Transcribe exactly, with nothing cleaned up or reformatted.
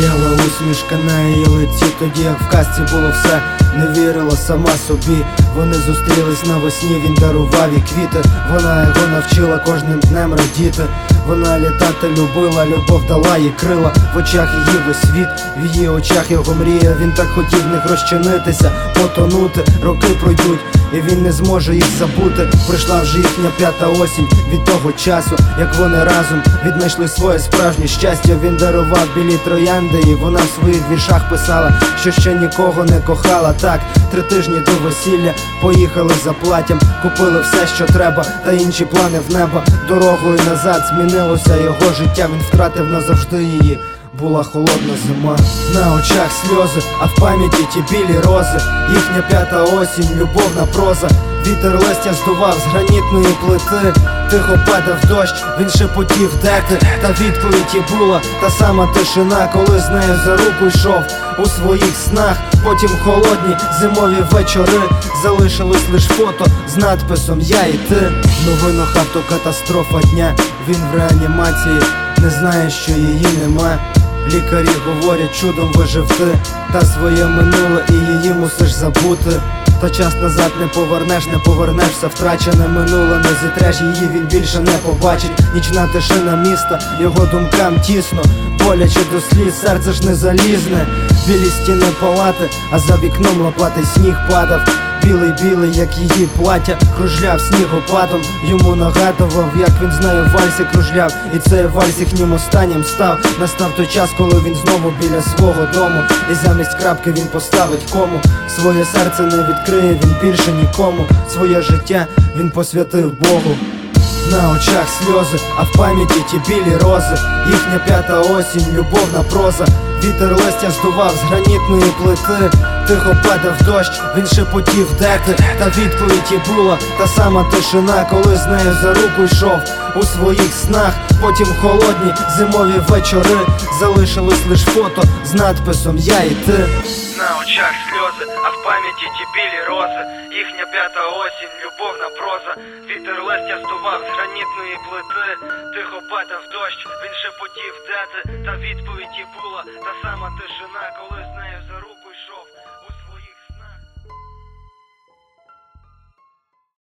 Сяяла усмішка на її лиці, тоді як в казці було все. Не вірила сама собі. Вони зустрілись навесні, він дарував їй квіти. Вона його навчила кожним днем радіти. Вона літати любила, любов дала їй крила. В очах її весь світ, в її очах його мрія. Він так хотів в них розчинитися, потонути. Роки пройдуть, і він не зможе їх забути. Прийшла вже їхня п'ята осінь від того часу, як вони разом віднайшли своє справжнє щастя. Він дарував білі троянди, і вона в своїх віршах писала, що ще нікого не кохала. Так, три тижні до весілля поїхали за платтям, купили все, що треба, та інші плани в небо. Дорогою назад змінилося його життя, він втратив назавжди її. Була холодна зима, на очах сльози, а в пам'яті ті білі рози. Їхня п'ята осінь, любовна проза. Вітер листя здував з гранітної плити. Тихо падав дощ, він шепотів, де ти? Та відповідь і була та сама тишина, коли з нею за руку йшов у своїх снах. Потім холодні зимові вечори, залишилось лиш фото з надписом «Я і ти». В новинах автокатастрофа дня, він в реанімації, не знає, що її нема. Лікарі говорять, чудом вижив ти, та своє минуле і її мусиш забути. Та час назад не повернеш, не повернешся, втрачене минуле не зітреш, її він більше не побачить. Нічна тишина міста, його думкам тісно, боляче до сліз, серце ж не залізне. Білі стіни палати, а за вікном лопатий сніг падав. Білий-білий, як її плаття, кружляв снігопадом. Йому нагадував, як він з нею в вальсі кружляв. І цей вальс їхнім останнім став. Настав той час, коли він знову біля свого дому, і замість крапки він поставить кому. Своє серце не відкриє він більше нікому. Своє життя він посвятив Богу. На очах сльози, а в пам'яті ті білі рози. Їхня п'ята осінь, любовна проза. Вітер листя здував з гранітної плити. Тихо падав дощ, він шепотів, де ти? Та відповідь і була та сама тишина, коли з нею за руку йшов у своїх снах. Потім холодні зимові вечори, залишилось лиш фото з надписом «Я і ти». На очах сльози, а в пам'яті ті білі рози. Їхня п'ята осінь, любовна проза. Вітер листя здував з гранітної плити. Тихо падав дощ, він шепотів, де ти? Та відповідь і була та сама тишина, коли з нею за руку йшов